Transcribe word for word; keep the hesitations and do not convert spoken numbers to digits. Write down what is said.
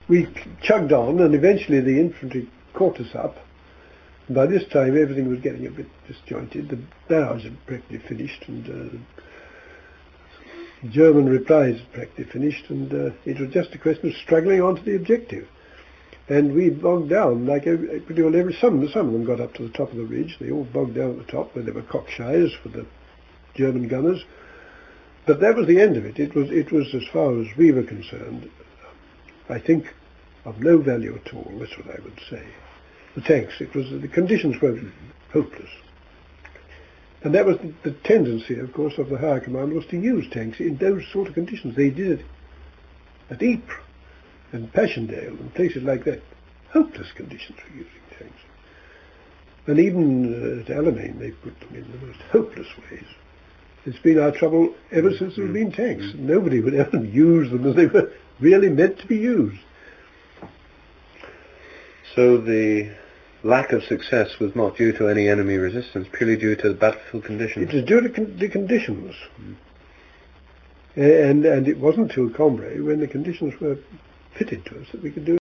We chugged on, and eventually the infantry caught us up. And by this time everything was getting a bit disjointed. The barrage had practically finished, and uh, German replies had practically finished, and uh, it was just a question of struggling on to the objective. And we bogged down, like every, pretty well every, some, some of them got up to the top of the ridge. They all bogged down at the top where there were cockshies for the German gunners. But that was the end of it. It was, it was, as far as we were concerned, I think, of no value at all. That's what I would say. The tanks, it was, the conditions were hopeless. And that was the, the tendency, of course, of the higher command, was to use tanks in those sort of conditions. They did it at Ypres and Passchendaele and places like that. Hopeless conditions for using tanks. And even uh, at Alamein they put them in the most hopeless ways. It's been our trouble ever since there have been tanks. Mm-hmm. Nobody would ever use them as they were really meant to be used. So the lack of success was not due to any enemy resistance, purely due to the battlefield conditions? It was due to con- the conditions. Mm. And, and it wasn't till Cambrai, when the conditions were fitted to us, that we could do it.